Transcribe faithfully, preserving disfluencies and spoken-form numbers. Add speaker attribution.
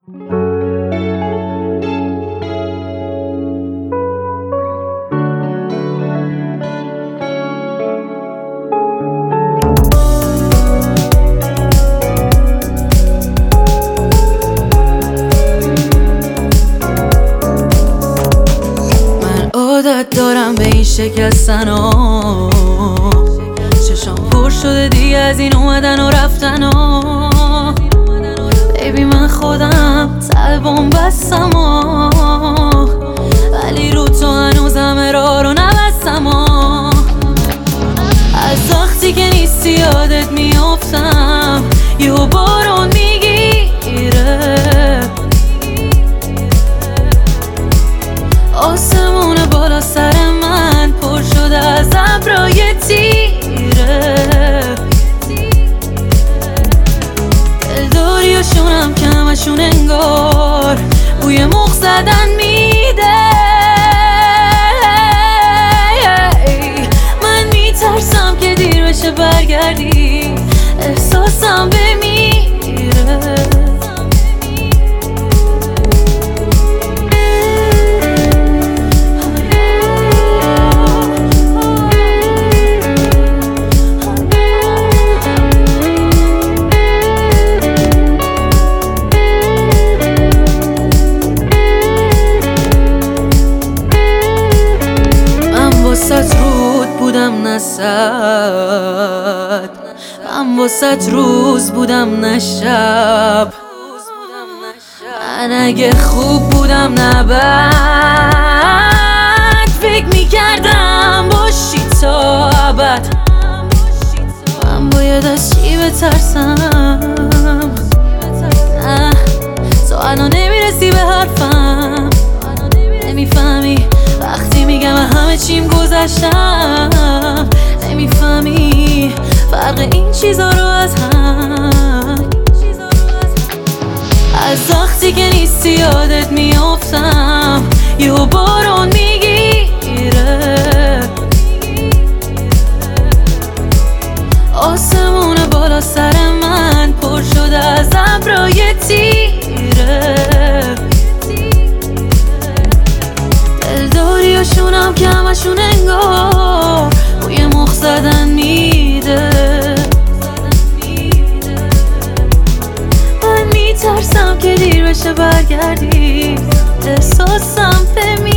Speaker 1: عادت دارم به این شکستن ها، چشام پر شده دیگه از این اومدن و رفتن ها. بیبی من خودم طلبم بستم ها، ولی رو تو هنوزم راه رو نبستم ها. از وقتی که نیستی یادت میافتم، یهو بارون میگیره، آسمون بالا سر من پر شده از ابرای تیره. دلداری و شونم که همشون انگار بوی مخ زدن میده. من میترسم که دیر بشه برگردی، احساسم بمیره. واسه رود بودم نصد، من واسه روز بودم نشب. من اگه خوب بودم نبد، فکر میکردم باشی تا ابد. من باید از چی بترسم؟ نه تو الان نمیرسی به حرفم، نمیفهمی وقتی میگم همه چیم گذشتم. نمیفهمی فرق این چیزا رو از هم. از وقتی که نیستی یادت میافتم، یهو بارون میگیره، آسمون بالا سر من پر شده از ابرای تیره. دلداری و شونم که همشون انگار بوی مخ زدن میده. من میترسم که دیر بشه برگردی، احساسم به